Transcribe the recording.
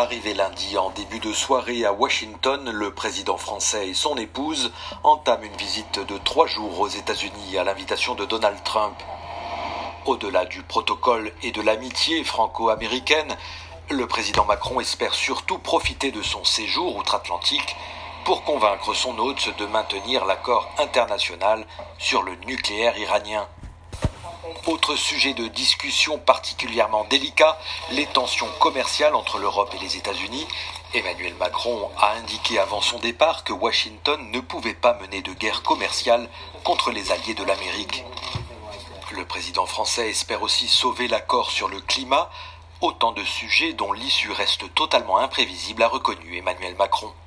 Arrivé lundi en début de soirée à Washington, le président français et son épouse entament une visite de 3 jours aux États-Unis à l'invitation de Donald Trump. Au-delà du protocole et de l'amitié franco-américaine, le président Macron espère surtout profiter de son séjour outre-Atlantique pour convaincre son hôte de maintenir l'accord international sur le nucléaire iranien. Autre sujet de discussion particulièrement délicat, les tensions commerciales entre l'Europe et les États-Unis. Emmanuel Macron a indiqué avant son départ que Washington ne pouvait pas mener de guerre commerciale contre les alliés de l'Amérique. Le président français espère aussi sauver l'accord sur le climat, autant de sujets dont l'issue reste totalement imprévisible, a reconnu Emmanuel Macron.